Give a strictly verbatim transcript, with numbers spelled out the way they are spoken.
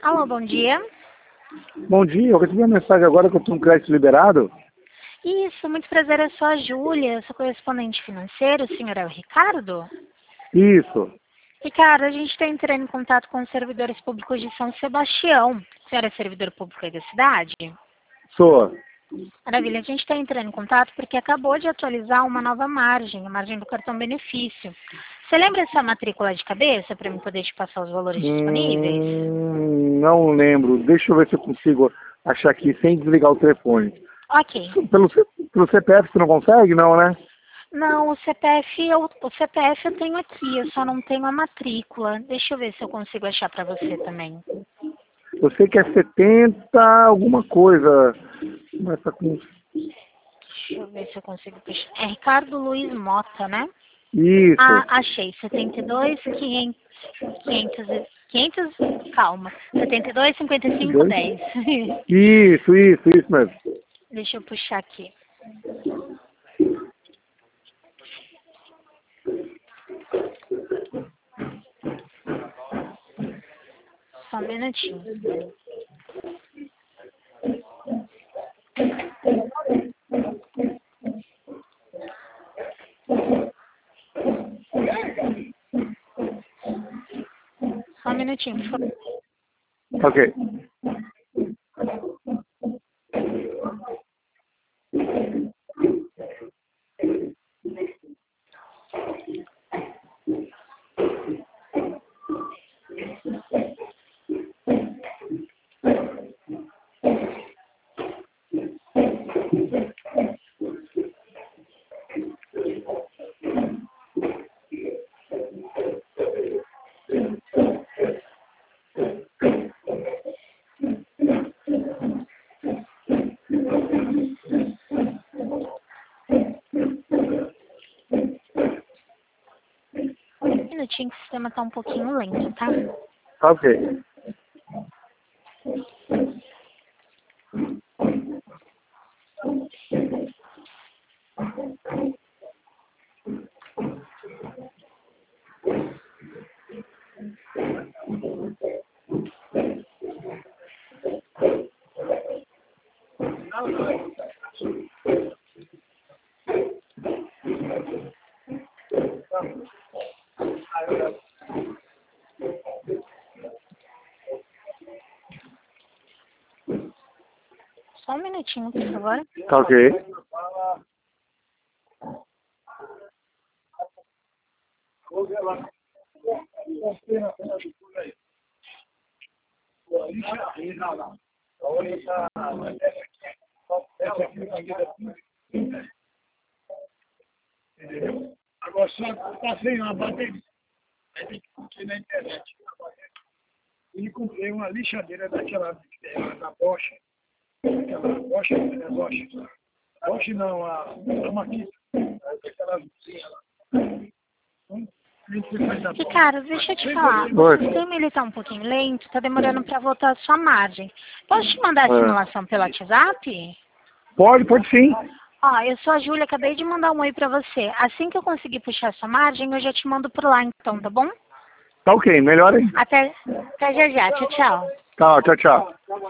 Alô, bom dia. Bom dia, eu recebi uma mensagem agora que eu tenho um crédito liberado. Isso, muito prazer, eu sou a Júlia, sou correspondente financeiro, o senhor é o Ricardo? Isso, Ricardo, a gente está entrando em contato com os servidores públicos de São Sebastião. O senhor é servidor público aí da cidade? sou. Maravilha, a gente está entrando em contato porque acabou de atualizar uma nova margem, a margem do cartão benefício. Você lembra essa matrícula de cabeça para eu poder te passar os valores disponíveis? Hum, não lembro. Deixa eu ver se eu consigo achar aqui sem desligar o telefone. Ok. Pelo, C- pelo C P F você não consegue, não, né? Não, o C P F eu, o C P F eu tenho aqui, eu só não tenho a matrícula. Deixa eu ver se eu consigo achar para você também. Eu sei que é setenta alguma coisa. Começa com... Deixa eu ver se eu consigo puxar. É Ricardo Luiz Mota, né? Ah, Isso, achei. setenta e dois, quinhentos, quinhentos, quinhentos, calma. setenta e dois, cinquenta e cinco, dois. dez. Isso, isso, isso mesmo. Deixa eu puxar aqui. Só um minutinho. Só um minutinho, por favor. Ok. Um minutinho que o sistema está um pouquinho lento, tá? Ok. Só um minutinho, por favor. Tá ok. Entendeu? Agora só tá sem uma bateria. Aí tem que curtir na internet. E comprei uma lixadeira daquela é, da Bosch. Aquela Bosch, né? Bosch. Bosch não, a, a Makita. Aquela luzinha lá. Então, a gente faz a Bosch. Ricardo, deixa eu te falar. O Oi. sistema ele tá um pouquinho lento, tá demorando para voltar a sua margem. Posso te mandar a É. simulação pelo WhatsApp? Pode, pode sim. Ó, eu sou a Júlia, acabei de mandar um oi pra você. Assim que eu conseguir puxar a sua margem, eu já te mando por lá então, tá bom? Tá ok, melhor hein? Até, até já já. Tchau, tchau. Tá, tchau, tchau.